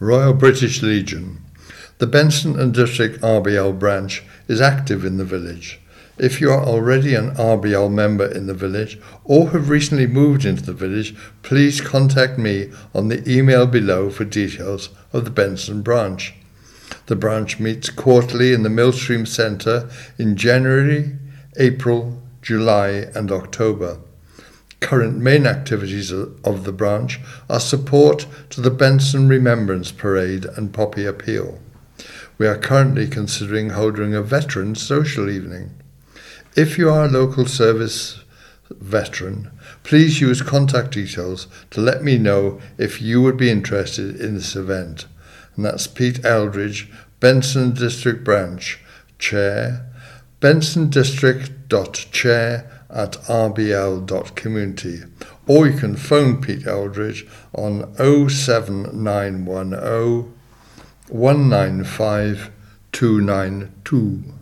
Royal British Legion. The Benson and District RBL branch is active in the village. If you are already an RBL member in the village or have recently moved into the village, please contact me on the email below for details of the Benson branch. The branch meets quarterly in the Millstream Centre in January, April, July and October. Current main activities of the branch are support to the Benson Remembrance Parade and Poppy Appeal. We are currently considering holding a veteran social evening. If you are a local service veteran, please use contact details to let me know if you would be interested in this event. And that's Pete Eldridge, Benson District Branch Chair, bensondistrict.chair@rbl.community, or you can phone Pete Eldridge on 07910 195 292.